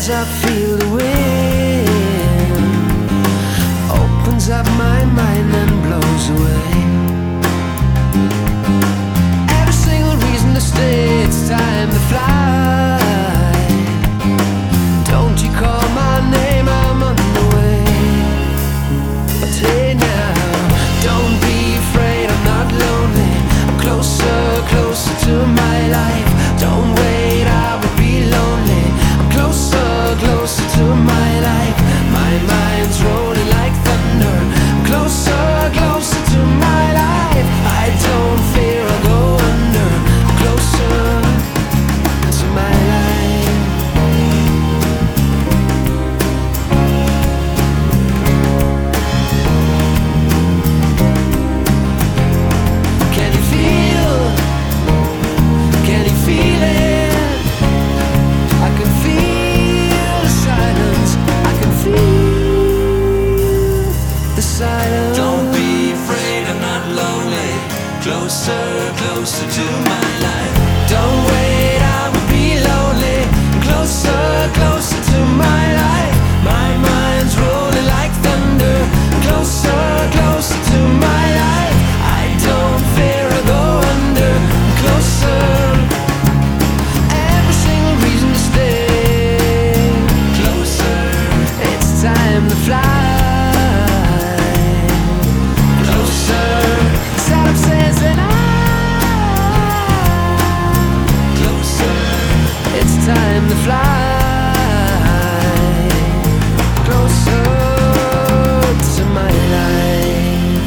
as I feel the wind opens up my mind and blows away every single reason to stay. It's time to fly. Don't you call my name, I'm on the way. But hey now, don't be afraid, I'm not lonely. I'm closer, closer to my life. Don't wait, I will be lonely. I'm closer, closer to my life. My mind's rolling like thunder. I'm closer, closer to my life. I don't fear I'll go under. I'm closer to my life. Can you feel? Can you feel it? I can feel the silence. I can feel the silence. Don't be afraid, I'm not lonely. Closer, closer to my life. Don't wait, I will be lonely. Closer, closer to my life. My mind's rolling like thunder. Closer, closer to my life. I don't fear I'll go under. Closer, every single reason to stay. Closer, It's time to fly. Closer, Saddam says that closer, it's time to fly. Closer to my life.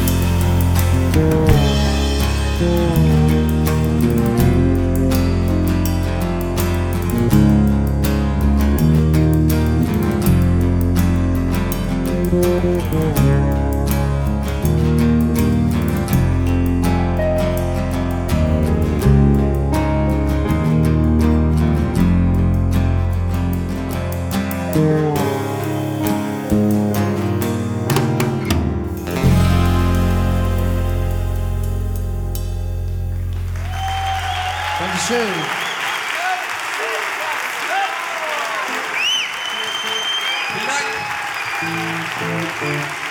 Dankeschön. vielen Dank.